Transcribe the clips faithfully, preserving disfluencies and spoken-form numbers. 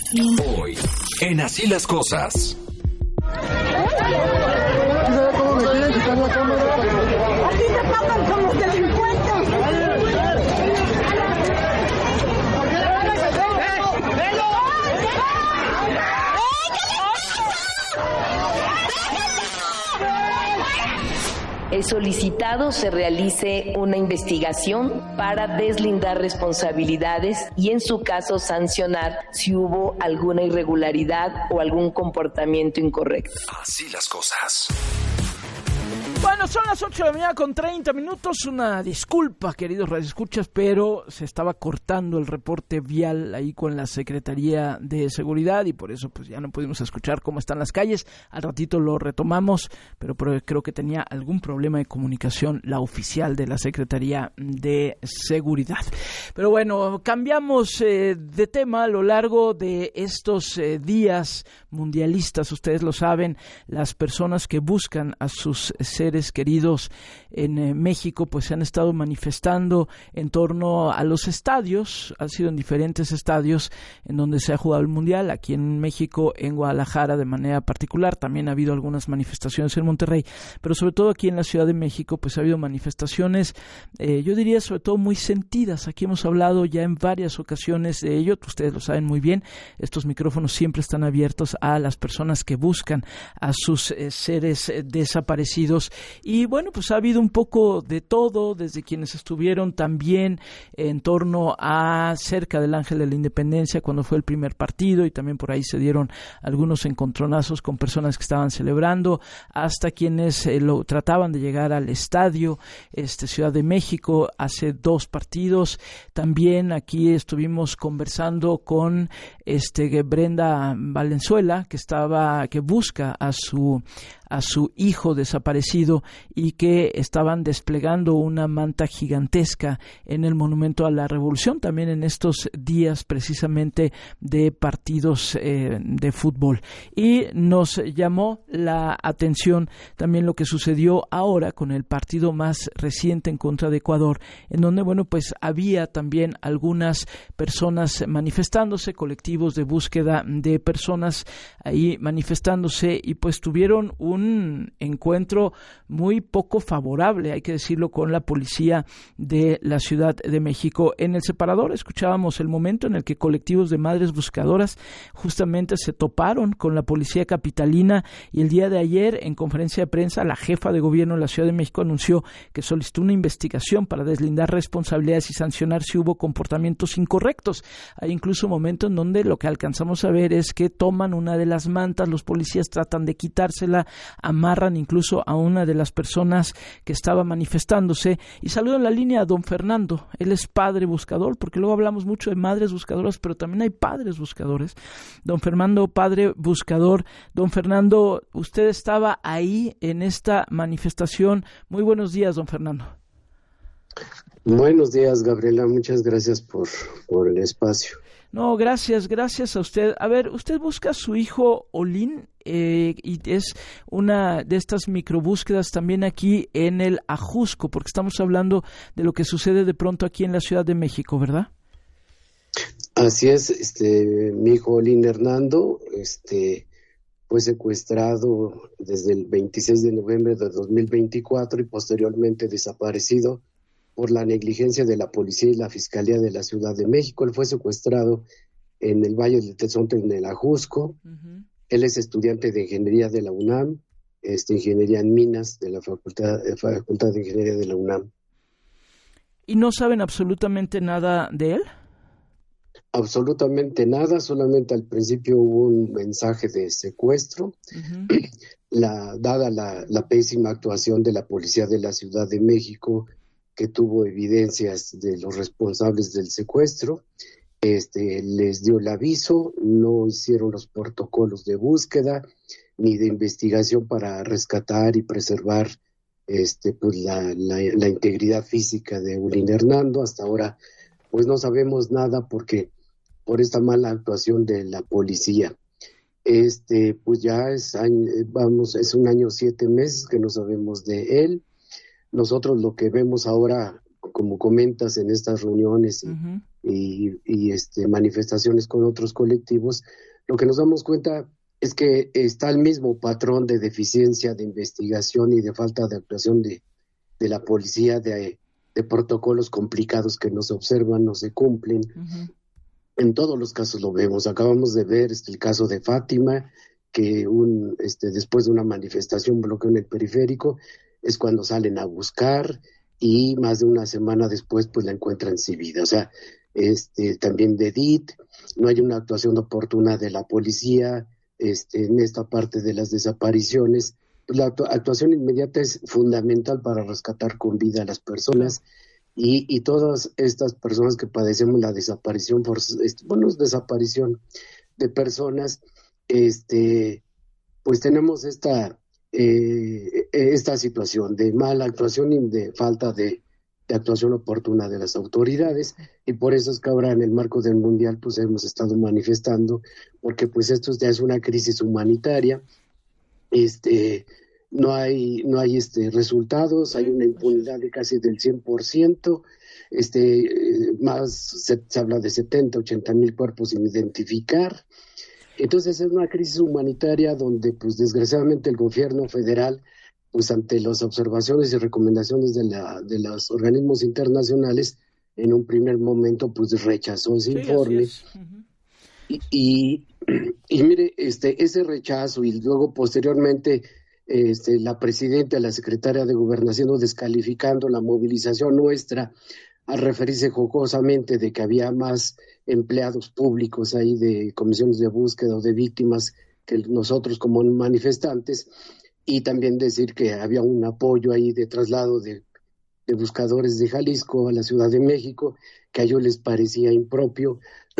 Hoy, en Así las Cosas. Así se pasan con los delincuentes. He solicitado se realice una investigación para deslindar responsabilidades y en su caso sancionar si hubo alguna irregularidad o algún comportamiento incorrecto. Así las cosas. Bueno, son las ocho de la mañana con treinta minutos. Una disculpa, queridos radioescuchas, pero se estaba cortando el reporte vial ahí con la Secretaría de Seguridad y por eso pues ya no pudimos escuchar cómo están las calles. Al ratito lo retomamos, pero, pero creo que tenía algún problema de comunicación la oficial de la Secretaría de Seguridad. Pero bueno, cambiamos eh, de tema a lo largo de estos eh, días mundialistas. Ustedes lo saben, las personas que buscan a sus seres queridos en eh, México pues se han estado manifestando en torno a los estadios. Han sido en diferentes estadios en donde se ha jugado el mundial, aquí en México, en Guadalajara de manera particular. También ha habido algunas manifestaciones en Monterrey, pero sobre todo aquí en la Ciudad de México pues ha habido manifestaciones, eh, yo diría sobre todo muy sentidas. Aquí hemos hablado ya en varias ocasiones de ello, ustedes lo saben muy bien. Estos micrófonos siempre están abiertos a las personas que buscan a sus eh, seres eh, desaparecidos. Y bueno, pues ha habido un poco de todo, desde quienes estuvieron también en torno a cerca del Ángel de la Independencia cuando fue el primer partido, y también por ahí se dieron algunos encontronazos con personas que estaban celebrando, hasta quienes eh, lo trataban de llegar al estadio este Ciudad de México hace dos partidos. También aquí estuvimos conversando con este Brenda Valenzuela, que estaba que busca a su a su hijo desaparecido y que estaban desplegando una manta gigantesca en el Monumento a la Revolución, también en estos días precisamente de partidos eh, de fútbol. Y nos llamó la atención también lo que sucedió ahora con el partido más reciente en contra de Ecuador, en donde, bueno, pues había también algunas personas manifestándose, colectivos de búsqueda de personas ahí manifestándose, y pues tuvieron un un encuentro muy poco favorable, hay que decirlo, con la policía de la Ciudad de México. En el separador escuchábamos el momento en el que colectivos de madres buscadoras justamente se toparon con la policía capitalina, y el día de ayer en conferencia de prensa la jefa de gobierno de la Ciudad de México anunció que solicitó una investigación para deslindar responsabilidades y sancionar si hubo comportamientos incorrectos. Hay incluso momentos en donde lo que alcanzamos a ver es que toman una de las mantas, los policías tratan de quitársela, amarran incluso a una de las personas que estaba manifestándose. Y saludo en la línea a don Fernando. Él es padre buscador, porque luego hablamos mucho de madres buscadoras, pero también hay padres buscadores. Don Fernando, padre buscador. Don Fernando, usted estaba ahí en esta manifestación. Muy buenos días, don Fernando. Buenos días, Gabriela. Muchas gracias por, por el espacio. No, gracias, gracias a usted. A ver, usted busca a su hijo Olin, eh, y es una de estas microbúsquedas también aquí en el Ajusco, porque estamos hablando de lo que sucede de pronto aquí en la Ciudad de México, ¿verdad? Así es, este, mi hijo Olin Hernando, este, fue secuestrado desde el veintiséis de noviembre de dos mil veinticuatro y posteriormente desaparecido por la negligencia de la policía y la Fiscalía de la Ciudad de México. Él fue secuestrado en el Valle del Tezontle, en el Ajusco. Uh-huh. Él es estudiante de Ingeniería de la UNAM, este, Ingeniería en Minas de la Facultad, eh, Facultad de Ingeniería de la UNAM. ¿Y no saben absolutamente nada de él? Absolutamente nada, solamente al principio hubo un mensaje de secuestro. Uh-huh. La, dada la, la pésima actuación de la Policía de la Ciudad de México, que tuvo evidencias de los responsables del secuestro, este, les dio el aviso, no hicieron los protocolos de búsqueda ni de investigación para rescatar y preservar este, pues la, la, la integridad física de Olin Hernando. Hasta ahora pues no sabemos nada porque por esta mala actuación de la policía. Este, pues ya es año, vamos, es un año siete meses que no sabemos de él. Nosotros lo que vemos ahora como comentas, en estas reuniones y, uh-huh. y, y este, manifestaciones con otros colectivos, lo que nos damos cuenta es que está el mismo patrón de deficiencia de investigación y de falta de actuación de, de la policía, de, de protocolos complicados que no se observan, no se cumplen. Uh-huh. En todos los casos lo vemos. Acabamos de ver este, el caso de Fátima, que un, este, después de una manifestación bloqueó en el periférico, es cuando salen a buscar y más de una semana después pues la encuentran sin vida. O sea, este, también de Edith, no hay una actuación oportuna de la policía este, en esta parte de las desapariciones. La actu- actuación inmediata es fundamental para rescatar con vida a las personas. Y, y todas estas personas que padecemos la desaparición, por, este, bueno, es desaparición de personas, este, pues tenemos esta, eh, esta situación de mala actuación y de falta de, de actuación oportuna de las autoridades, y por eso es que ahora en el marco del Mundial pues hemos estado manifestando, porque pues esto ya es una crisis humanitaria, este... No hay, no hay este resultados, hay una impunidad de casi del cien por ciento, este, más se, se habla de setenta, ochenta mil cuerpos sin identificar. Entonces es una crisis humanitaria donde, pues desgraciadamente el gobierno federal, pues ante las observaciones y recomendaciones de la, de los organismos internacionales, en un primer momento, pues rechazó ese sí, informe. Uh-huh. Y, y, y mire, este, ese rechazo y luego posteriormente Este, la presidenta, la secretaria de Gobernación descalificando la movilización nuestra al referirse jocosamente de que había más empleados públicos ahí de comisiones de búsqueda o de víctimas que nosotros como manifestantes, y también decir que había un apoyo ahí de traslado de, de buscadores de Jalisco a la Ciudad de México, que a ellos les parecía impropio.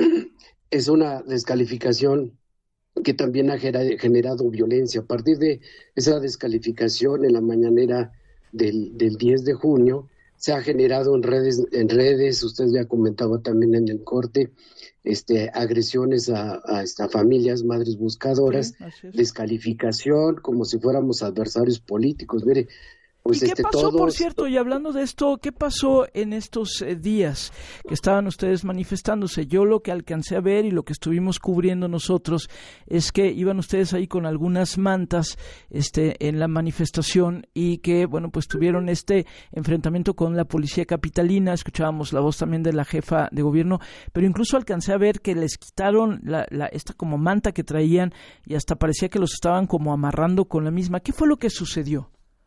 Es una descalificación que también ha generado violencia. A partir de esa descalificación en la mañanera del, del diez de junio, se ha generado en redes, en redes, usted ya comentaba también en el corte, este, agresiones a, a, a familias, madres buscadoras, sí, descalificación como si fuéramos adversarios políticos. Mire, pues ¿Y qué este, pasó, todos... por cierto, y hablando de esto, qué pasó en estos eh, días que estaban ustedes manifestándose? Yo lo que alcancé a ver y lo que estuvimos cubriendo nosotros es que iban ustedes ahí con algunas mantas este, en la manifestación y que, bueno, pues tuvieron este enfrentamiento con la policía capitalina. Escuchábamos la voz también de la jefa de gobierno, pero incluso alcancé a ver que les quitaron la, la, esta como manta que traían y hasta parecía que los estaban como amarrando con la misma. ¿Qué fue lo que sucedió?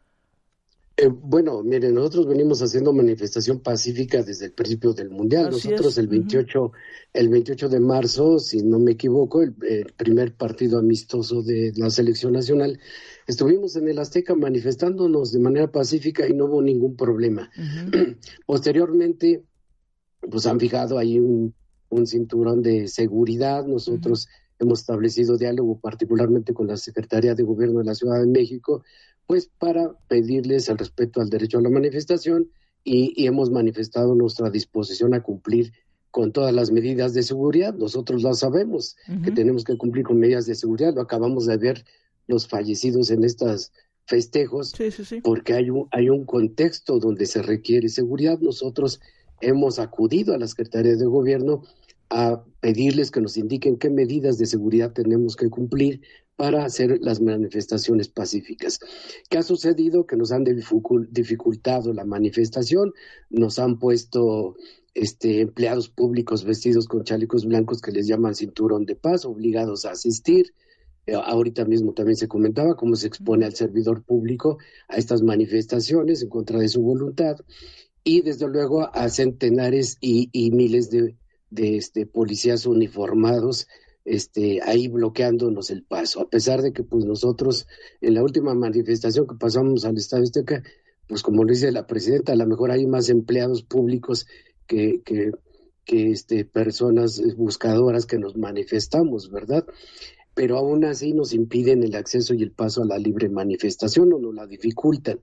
Eh, bueno, miren, nosotros venimos haciendo manifestación pacífica desde el principio del Mundial. Así nosotros es. el veintiocho, uh-huh. el veintiocho de marzo, si no me equivoco, el, el primer partido amistoso de la selección nacional, estuvimos en el Azteca manifestándonos de manera pacífica y no hubo ningún problema. Uh-huh. Posteriormente, pues han fijado ahí un, un cinturón de seguridad. Nosotros uh-huh. hemos establecido diálogo particularmente con la Secretaría de Gobierno de la Ciudad de México, pues para pedirles el respeto al derecho a la manifestación y, y hemos manifestado nuestra disposición a cumplir con todas las medidas de seguridad. Nosotros lo sabemos, uh-huh. que tenemos que cumplir con medidas de seguridad. Lo acabamos de ver los fallecidos en estos festejos, sí, sí, sí. porque hay un, hay un contexto donde se requiere seguridad. Nosotros hemos acudido a la Secretaría de Gobierno a pedirles que nos indiquen qué medidas de seguridad tenemos que cumplir para hacer las manifestaciones pacíficas. ¿Qué ha sucedido? Que nos han dificultado la manifestación, nos han puesto este, empleados públicos vestidos con chalecos blancos que les llaman cinturón de paz, obligados a asistir. Eh, ahorita mismo también se comentaba cómo se expone al servidor público a estas manifestaciones en contra de su voluntad, y desde luego a centenares y, y miles de, de este, policías uniformados Este, ahí bloqueándonos el paso, a pesar de que pues nosotros en la última manifestación que pasamos al Estadio Azteca, pues como lo dice la presidenta, a lo mejor hay más empleados públicos que, que, que este, personas buscadoras que nos manifestamos, ¿verdad? Pero aún así nos impiden el acceso y el paso a la libre manifestación o nos la dificultan.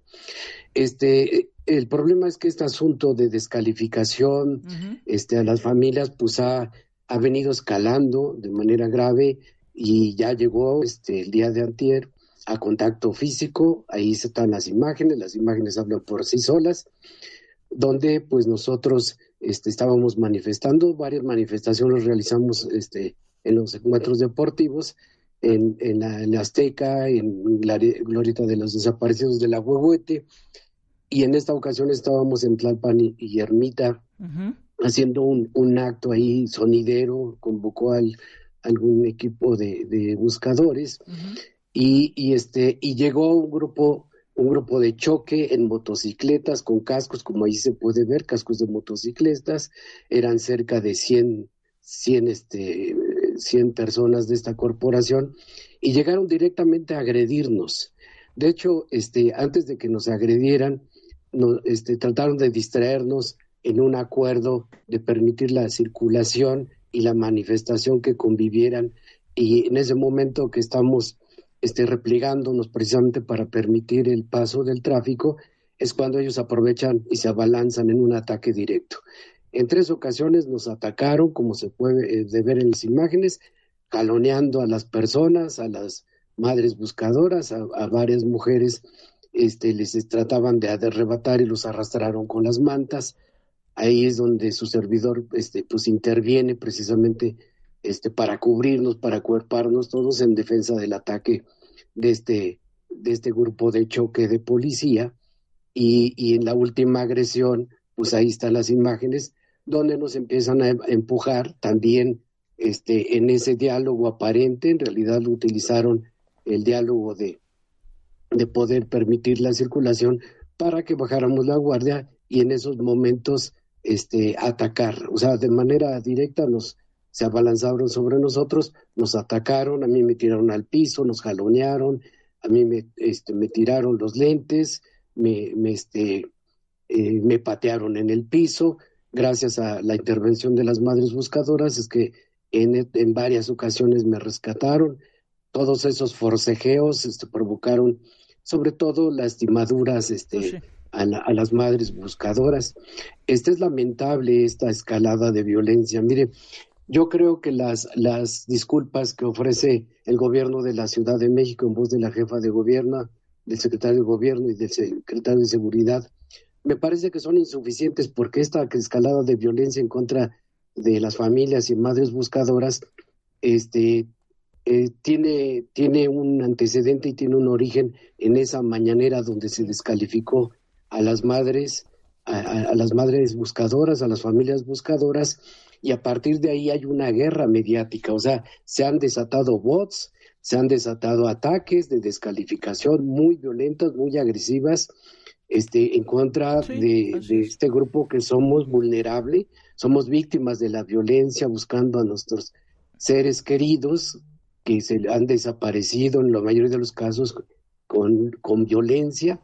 Este, el problema es que este asunto de descalificación uh-huh. este, a las familias pues ha ha venido escalando de manera grave y ya llegó este el día de antier a contacto físico. Ahí están las imágenes, las imágenes hablan por sí solas, donde pues nosotros este, estábamos manifestando, varias manifestaciones realizamos este, en los encuentros deportivos, en, en, la, en la Azteca, en la Glorieta de los Desaparecidos de la Huehuete, y en esta ocasión estábamos en Tlalpan y, y Ermita, uh-huh. haciendo un, un acto ahí sonidero, convocó al algún equipo de, de buscadores, uh-huh. y, y este y llegó un grupo un grupo de choque en motocicletas con cascos, como ahí se puede ver, cascos de motocicletas. Eran cerca de cien, cien, este, cien personas de esta corporación, y llegaron directamente a agredirnos. De hecho, este, antes de que nos agredieran, no, este, trataron de distraernos en un acuerdo de permitir la circulación y la manifestación, que convivieran, y en ese momento que estamos este, replegándonos precisamente para permitir el paso del tráfico, es cuando ellos aprovechan y se abalanzan en un ataque directo. En tres ocasiones nos atacaron, como se puede eh, ver en las imágenes, jaloneando a las personas, a las madres buscadoras, a, a varias mujeres, este, les trataban de arrebatar y los arrastraron con las mantas. Ahí es donde su servidor este, pues interviene precisamente este, para cubrirnos, para acuerparnos todos en defensa del ataque de este, de este grupo de choque de policía. Y, y en la última agresión, pues ahí están las imágenes, donde nos empiezan a empujar también este, en ese diálogo aparente. En realidad lo utilizaron el diálogo de, de poder permitir la circulación para que bajáramos la guardia y en esos momentos este, atacar. O sea, de manera directa nos se abalanzaron sobre nosotros, nos atacaron, a mí me tiraron al piso, nos jalonearon, a mí me, este, me tiraron los lentes, me, me, este, eh, me patearon en el piso. Gracias a la intervención de las madres buscadoras es que en, en varias ocasiones me rescataron. Todos esos forcejeos este, provocaron sobre todo lastimaduras este, sí. a, la, a las madres buscadoras. Esta es lamentable, esta escalada de violencia. Mire, yo creo que las, las disculpas que ofrece el gobierno de la Ciudad de México en voz de la jefa de gobierno, del secretario de gobierno y del secretario de seguridad, me parece que son insuficientes, porque esta escalada de violencia en contra de las familias y madres buscadoras este, eh, tiene, tiene un antecedente y tiene un origen en esa mañanera donde se descalificó a las madres, a, a, a las madres buscadoras, a las familias buscadoras, y a partir de ahí hay una guerra mediática. O sea, se han desatado bots, se han desatado ataques de descalificación muy violentas, muy agresivas, este, en contra sí, de, de este grupo que somos vulnerables, somos víctimas de la violencia, buscando a nuestros seres queridos que se han desaparecido en la mayoría de los casos con, con violencia.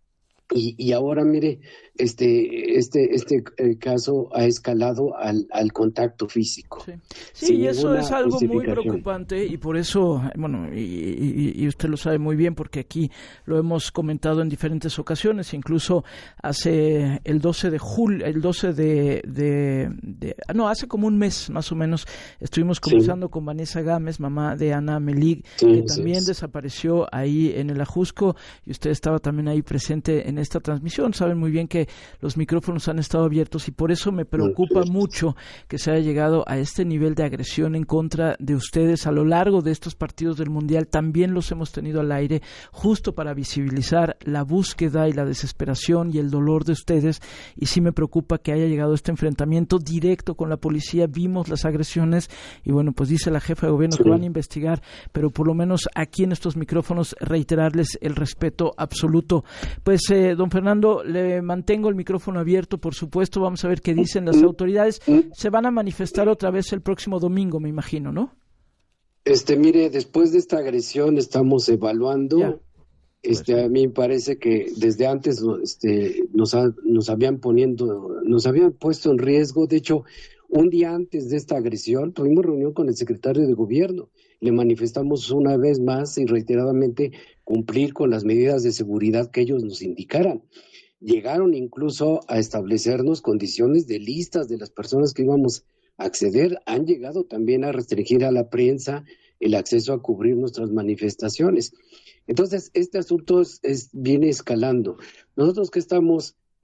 Y, y ahora, mire, este este este eh, caso ha escalado al, al contacto físico. Sí, sí y eso es algo muy preocupante, y por eso, bueno, y, y, y usted lo sabe muy bien, porque aquí lo hemos comentado en diferentes ocasiones, incluso hace el doce de julio, el doce de, de, de no, hace como un mes más o menos, estuvimos conversando sí. con Vanessa Gámez, mamá de Ana Melig, sí, que también sí. desapareció ahí en el Ajusco, y usted estaba también ahí presente en esta transmisión. Saben muy bien que los micrófonos han estado abiertos, y por eso me preocupa mucho que se haya llegado a este nivel de agresión en contra de ustedes a lo largo de estos partidos del Mundial. También los hemos tenido al aire justo para visibilizar la búsqueda y la desesperación y el dolor de ustedes, y sí me preocupa que haya llegado este enfrentamiento directo con la policía. Vimos las agresiones y bueno, pues dice la jefa de gobierno sí. que van a investigar, pero por lo menos aquí en estos micrófonos reiterarles el respeto absoluto. Pues eh, don Fernando, le mantengo el micrófono abierto, por supuesto. Vamos a ver qué dicen las autoridades. Se van a manifestar otra vez el próximo domingo, me imagino, ¿no? Este, mire, después de esta agresión estamos evaluando. Ya. Este, pues, a mí me parece que desde antes este, nos, ha, nos habían poniendo, nos habían puesto en riesgo. De hecho, un día antes de esta agresión tuvimos reunión con el secretario de gobierno. Le manifestamos una vez más y reiteradamente cumplir con las medidas de seguridad que ellos nos indicaran. Llegaron incluso a establecernos condiciones de listas de las personas que íbamos a acceder. Han llegado también a restringir a la prensa el acceso a cubrir nuestras manifestaciones. Entonces, este asunto es, es, viene escalando. Nosotros que estamos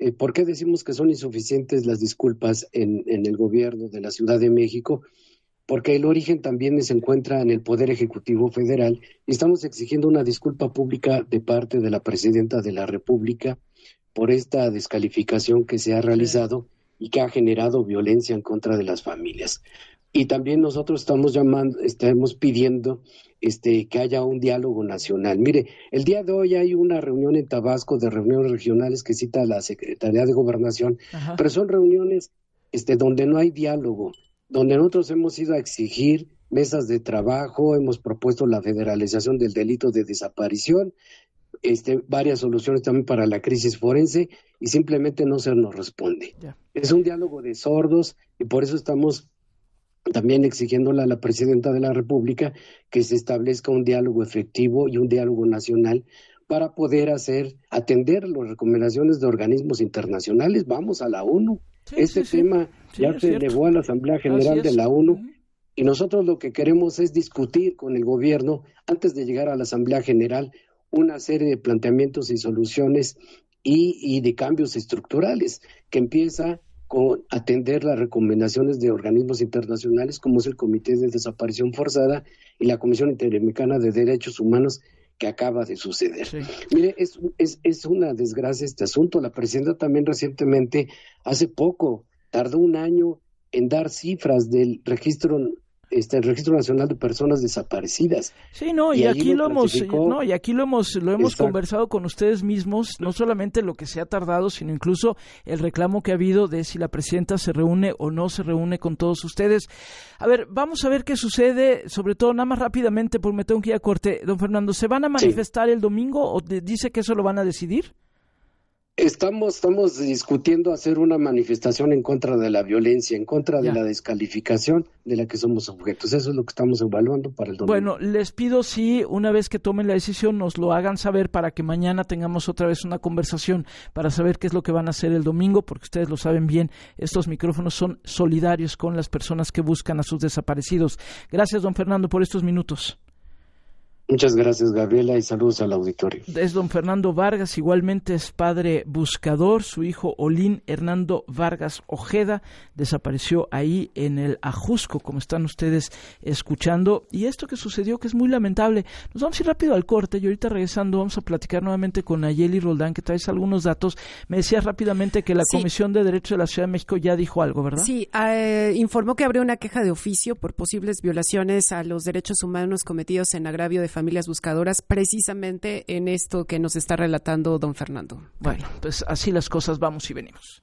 Eh, ¿Por qué decimos que son insuficientes las disculpas en, en el gobierno de la Ciudad de México? Porque el origen también se encuentra en el Poder Ejecutivo Federal y estamos exigiendo una disculpa pública de parte de la Presidenta de la República por esta descalificación que se ha realizado y que ha generado violencia en contra de las familias. Y también nosotros estamos llamando, estamos pidiendo este, que haya un diálogo nacional. Mire, el día de hoy hay una reunión en Tabasco de reuniones regionales que cita la Secretaría de Gobernación, Ajá. pero son reuniones este, donde no hay diálogo, donde nosotros hemos ido a exigir mesas de trabajo, hemos propuesto la federalización del delito de desaparición, este, varias soluciones también para la crisis forense y simplemente no se nos responde. Yeah. Es un diálogo de sordos y por eso estamos también exigiéndole a la Presidenta de la República que se establezca un diálogo efectivo y un diálogo nacional para poder hacer, atender las recomendaciones de organismos internacionales. Vamos a la ONU. Sí, este sí, tema sí. ya sí, se elevó a la Asamblea General de la ONU uh-huh. y nosotros lo que queremos es discutir con el gobierno antes de llegar a la Asamblea General una serie de planteamientos y soluciones y, y de cambios estructurales que empieza con atender las recomendaciones de organismos internacionales como es el Comité de Desaparición Forzada y la Comisión Interamericana de Derechos Humanos que acaba de suceder. Sí. Mire, es, es, es una desgracia este asunto. La presidenta también recientemente, hace poco, tardó un año en dar cifras del registro este el Registro Nacional de Personas Desaparecidas. Sí, no, y, y aquí lo, lo hemos no, y aquí lo hemos lo hemos Exacto. conversado con ustedes mismos, no solamente lo que se ha tardado, sino incluso el reclamo que ha habido de si la presidenta se reúne o no se reúne con todos ustedes. A ver, vamos a ver qué sucede, sobre todo nada más rápidamente, porque me tengo que ir a corte. Don Fernando, ¿se van a manifestar sí. el domingo o dice que eso lo van a decidir? Estamos, estamos discutiendo hacer una manifestación en contra de la violencia, en contra ya. de la descalificación de la que somos objetos. Eso es lo que estamos evaluando para el domingo. Bueno, les pido si una vez que tomen la decisión nos lo hagan saber para que mañana tengamos otra vez una conversación para saber qué es lo que van a hacer el domingo, porque ustedes lo saben bien, estos micrófonos son solidarios con las personas que buscan a sus desaparecidos. Gracias, don Fernando, por estos minutos. Muchas gracias, Gabriela, y saludos al auditorio. Es don Fernando Vargas, igualmente es padre buscador. Su hijo Olín Hernando Vargas Ojeda desapareció ahí en el Ajusco, como están ustedes escuchando. Y esto que sucedió, que es muy lamentable. Nos vamos a ir rápido al corte y ahorita regresando vamos a platicar nuevamente con Nayeli Roldán, que traes algunos datos. Me decías rápidamente que la sí. Comisión de Derechos de la Ciudad de México ya dijo algo, ¿verdad? Sí, eh, informó que abrió una queja de oficio por posibles violaciones a los derechos humanos cometidos en agravio de familias buscadoras, precisamente en esto que nos está relatando don Fernando. Bueno, pues así las cosas, vamos y venimos.